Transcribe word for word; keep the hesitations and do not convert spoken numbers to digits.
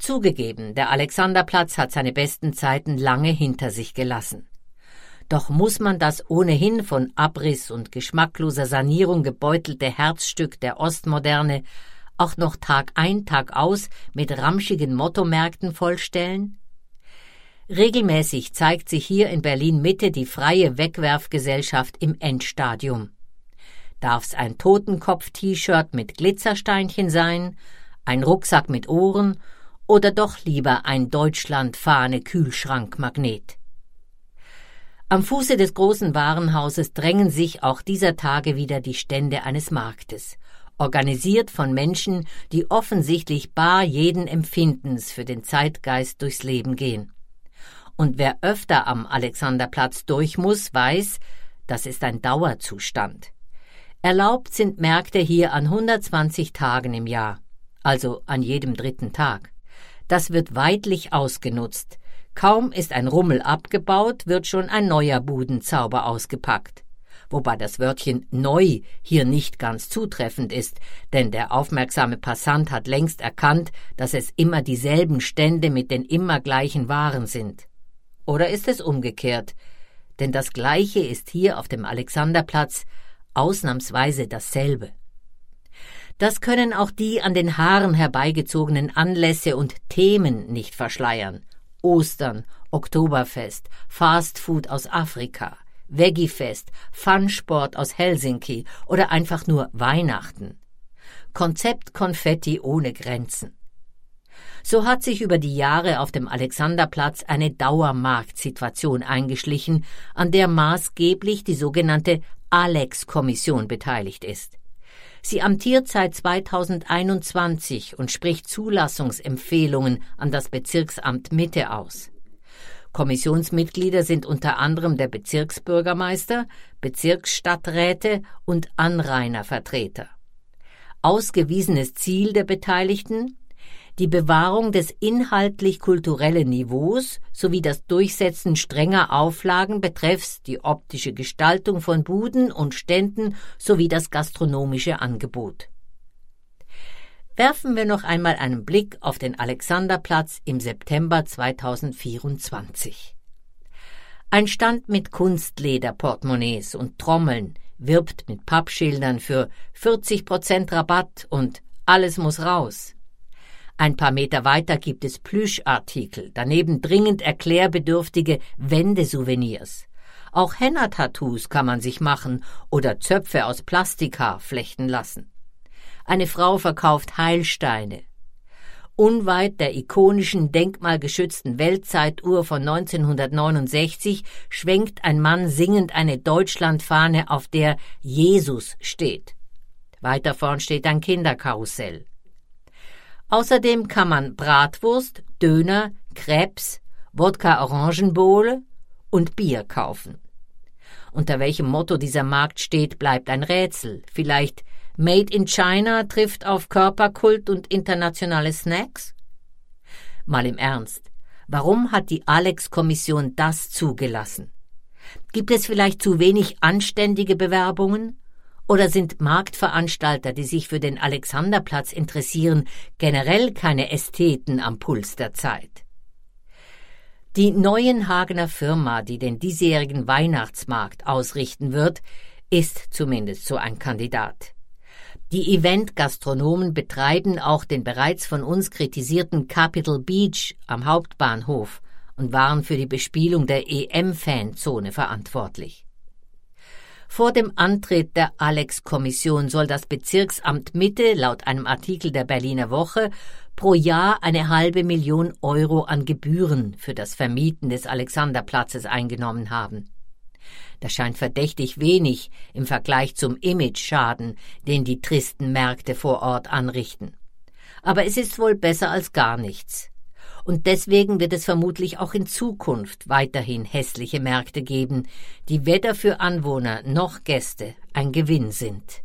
Zugegeben, der Alexanderplatz hat seine besten Zeiten lange hinter sich gelassen. Doch muss man das ohnehin von Abriss und geschmackloser Sanierung gebeutelte Herzstück der Ostmoderne auch noch Tag ein, Tag aus mit ramschigen Mottomärkten vollstellen? Regelmäßig zeigt sich hier in Berlin-Mitte die freie Wegwerfgesellschaft im Endstadium. Darf's ein Totenkopf-T-Shirt mit Glitzersteinchen sein, ein Rucksack mit Ohren oder doch lieber ein Deutschland-Fahne-Kühlschrankmagnet? Am Fuße des großen Warenhauses drängen sich auch dieser Tage wieder die Stände eines Marktes, organisiert von Menschen, die offensichtlich bar jeden Empfindens für den Zeitgeist durchs Leben gehen. Und wer öfter am Alexanderplatz durch muss, weiß, das ist ein Dauerzustand. Erlaubt sind Märkte hier an hundertzwanzig Tagen im Jahr, also an jedem dritten Tag. Das wird weidlich ausgenutzt. Kaum ist ein Rummel abgebaut, wird schon ein neuer Budenzauber ausgepackt. Wobei das Wörtchen neu hier nicht ganz zutreffend ist, denn der aufmerksame Passant hat längst erkannt, dass es immer dieselben Stände mit den immer gleichen Waren sind. Oder ist es umgekehrt? Denn das Gleiche ist hier auf dem Alexanderplatz ausnahmsweise dasselbe. Das können auch die an den Haaren herbeigezogenen Anlässe und Themen nicht verschleiern. Ostern, Oktoberfest, Fastfood aus Afrika, Veggiefest, Funsport aus Helsinki oder einfach nur Weihnachten. Konzept Konfetti ohne Grenzen. So hat sich über die Jahre auf dem Alexanderplatz eine Dauermarktsituation eingeschlichen, an der maßgeblich die sogenannte Alex-Kommission beteiligt ist. Sie amtiert seit zweitausendeinundzwanzig und spricht Zulassungsempfehlungen an das Bezirksamt Mitte aus. Kommissionsmitglieder sind unter anderem der Bezirksbürgermeister, Bezirksstadträte und Anrainervertreter. Ausgewiesenes Ziel der Beteiligten: die Bewahrung des inhaltlich-kulturellen Niveaus sowie das Durchsetzen strenger Auflagen betreffs die optische Gestaltung von Buden und Ständen sowie das gastronomische Angebot. Werfen wir noch einmal einen Blick auf den Alexanderplatz im September zweitausendvierundzwanzig. Ein Stand mit Kunstlederportemonnaies und Trommeln wirbt mit Pappschildern für vierzig Prozent Rabatt und alles muss raus. Ein paar Meter weiter gibt es Plüschartikel, daneben dringend erklärbedürftige Wendesouvenirs. Auch Henna-Tattoos kann man sich machen oder Zöpfe aus Plastikhaar flechten lassen. Eine Frau verkauft Heilsteine. Unweit der ikonischen, denkmalgeschützten Weltzeituhr von neunzehnhundertneunundsechzig schwenkt ein Mann singend eine Deutschlandfahne, auf der Jesus steht. Weiter vorn steht ein Kinderkarussell. Außerdem kann man Bratwurst, Döner, Crepes, Wodka-Orangenbowle und Bier kaufen. Unter welchem Motto dieser Markt steht, bleibt ein Rätsel. Vielleicht Made in China trifft auf Körperkult und internationale Snacks? Mal im Ernst, warum hat die Alex-Kommission das zugelassen? Gibt es vielleicht zu wenig anständige Bewerbungen? Oder sind Marktveranstalter, die sich für den Alexanderplatz interessieren, generell keine Ästheten am Puls der Zeit? Die Neuenhagener Firma, die den diesjährigen Weihnachtsmarkt ausrichten wird, ist zumindest so ein Kandidat. Die Event-Gastronomen betreiben auch den bereits von uns kritisierten Capitol Beach am Hauptbahnhof und waren für die Bespielung der E M-Fanzone verantwortlich. Vor dem Antritt der Alex-Kommission soll das Bezirksamt Mitte laut einem Artikel der Berliner Woche pro Jahr eine halbe Million Euro an Gebühren für das Vermieten des Alexanderplatzes eingenommen haben. Das scheint verdächtig wenig im Vergleich zum Imageschaden, den die tristen Märkte vor Ort anrichten. Aber es ist wohl besser als gar nichts. Und deswegen wird es vermutlich auch in Zukunft weiterhin hässliche Märkte geben, die weder für Anwohner noch Gäste ein Gewinn sind.